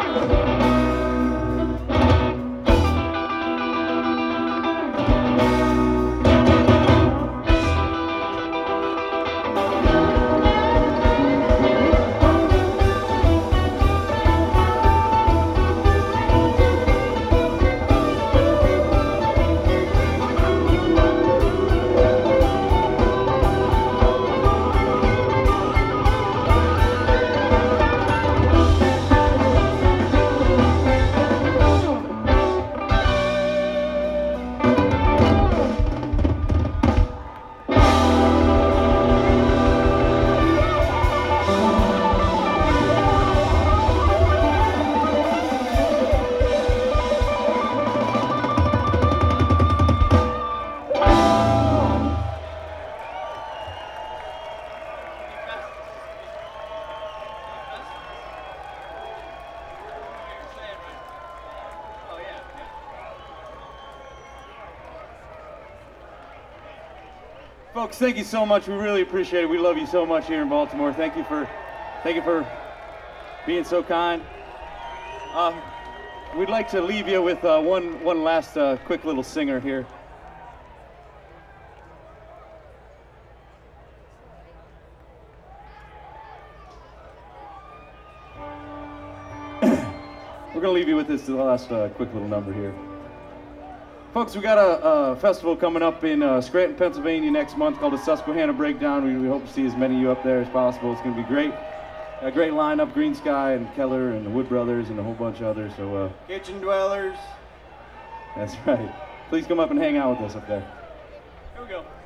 Folks, thank you so much. We really appreciate it. We love you so much here in Baltimore. Thank you for being so kind. We'd like to leave you with one last quick little singer here. We're going to leave you with this last quick little number here. Folks, we got a festival coming up in Scranton, Pennsylvania next month called the Susquehanna Breakdown. We hope to see as many of you up there as possible. It's going to be great. A great lineup, Green Sky and Keller and the Wood Brothers and a whole bunch of others. So Kitchen Dwellers. That's right. Please come up and hang out with us up there. Here we go.